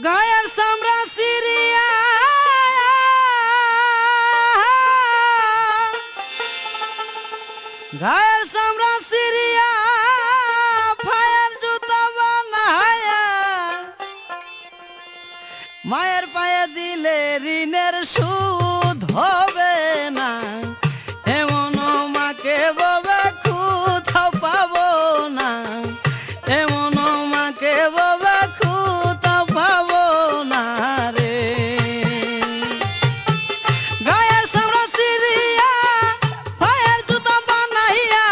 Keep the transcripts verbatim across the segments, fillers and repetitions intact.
গায়ের চামড়া সিরিয়া গায়ের চামড়া সিরিয়া পায়ের জুতা বানায়া মায়ের পায়ে দিলে ঋণের সুদ হবে না এমন মাকে ববে কোথাও পাবো না এমন মাকে ববে কোথাও পাবো না রে গায়ের চামড়া সিরিয়া পায়ের জুতা বানাইয়া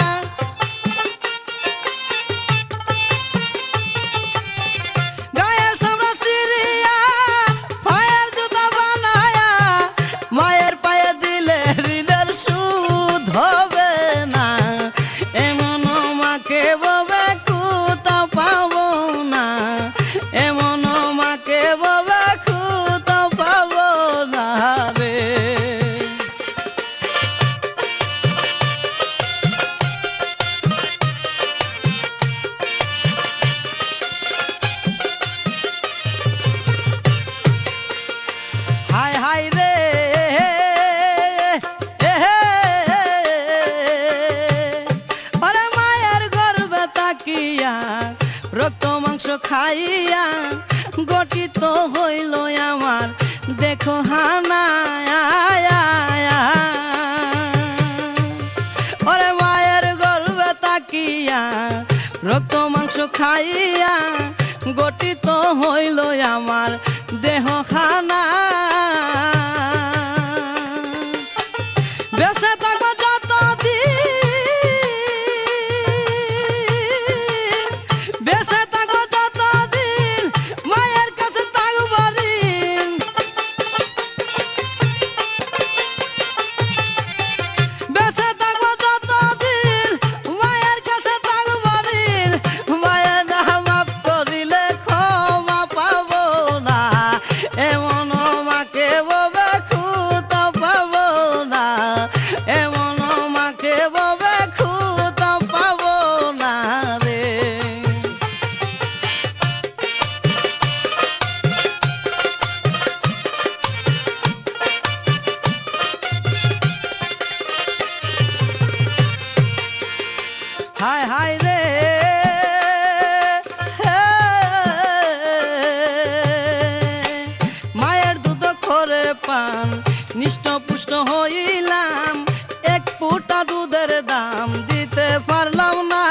গায়ের চামড়া সিরিয়া পায়ের জুতা বানাইয়া মায়ের পায়ে দিলে ঋণের সুদ হবে না এমন মাকে ববে কোথাও পাবো না এমন মাকে ববে কোথাও পাবো না রে হায় হায় রে আরে মায়ের গর্ভে তাকিয়া রক্ত মাংস খাইয়া গঠিত হইল আমার দেখো হানা ওরে মায়ের গর্ভে তাকিয়া রক্ত মাংস খাইয়া গঠিত হইল আমার দেহ খানা বেঁচে থাকবো যতদিন বেঁচে থাকবো যতদিন মায়ের কাছে থাকবো ঋণ বেঁচে থাকবো যতদিন মায়ের কাছে থাকবো ঋণ মায়ের না মাফ করিলে ক্ষমা পাবো না এমন মাকে ববে কোথাও পাবো না এমন মাকে ববে কোথাও পাবো না রে হায় হায় রে মায়ের দুধ করে পান নিষ্ঠপুষ্ট হইলাম এক ফুটা দুধের দাম দিতে পারলাম না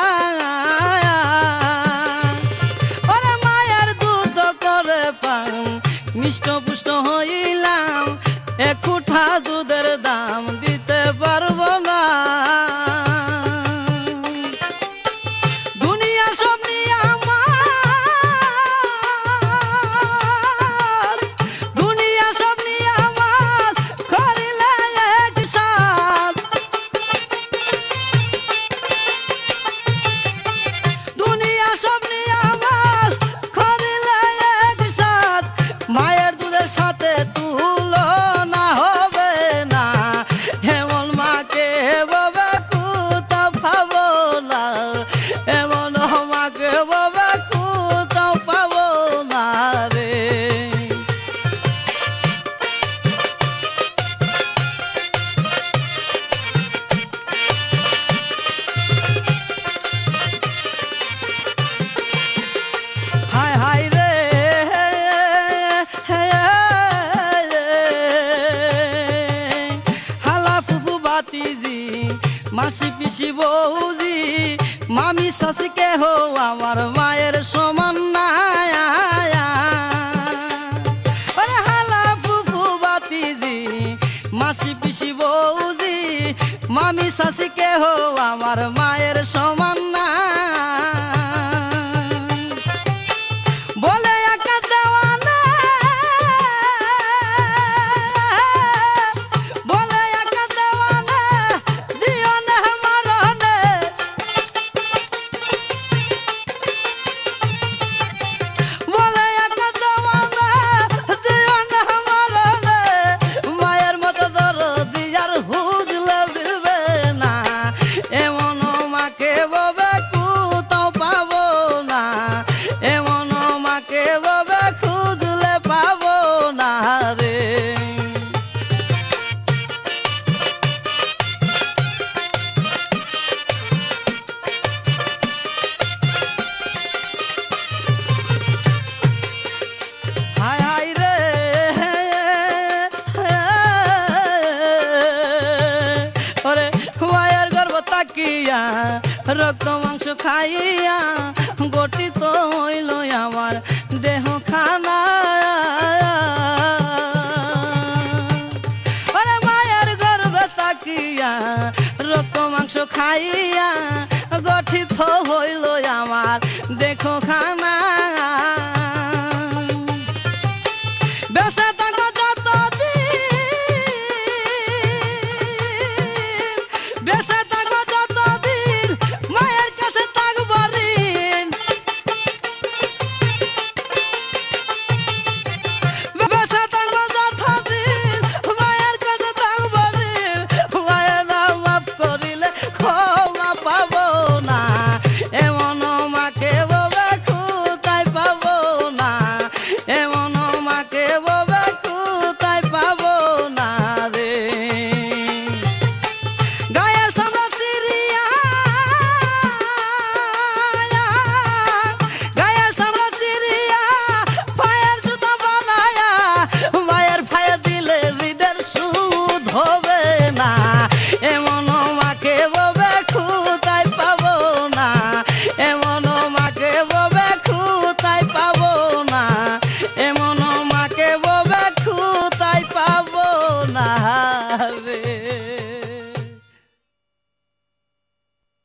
ওরে মায়ের দুধ করে পান নিষ্ঠপুষ্ট হইলাম এক ফুটা দুধের দাম দিতে পারবো না দুনিয়া সব নিয়ে আমার দুনিয়া সব নিয়ে আমার করিলে একসাথ দুনিয়া সব নিয়ে আমার করিলে একসাথ মায়ের দুধের সাথে তুলনা হবে না এমন মাকে ববে কোথাও পাবো না এমন মাকে ববে কোথাও পাবো না রে হায় হায় রে হালা ফুফু বাতিজি মাসি পিসি বৌজি মামি শাশিকে হো আমার মায়ের সমান না আরে হালা ফুফু বাতিজি মাসি পিসি বৌজি মামি শাশিকে হো আমার মায়ের সমান না বলে একা দেওয়ানে বলে একা দেওয়ানে জীবনে মরণে তাকিয়া রক্ত মাংস খাইয়া গঠিত হইল আমার দেহ খানা ওরে মায়ের গর্ভে তাকিয়া রক্ত মাংস খাইয়া গঠিত হইল আমার দেহ খানা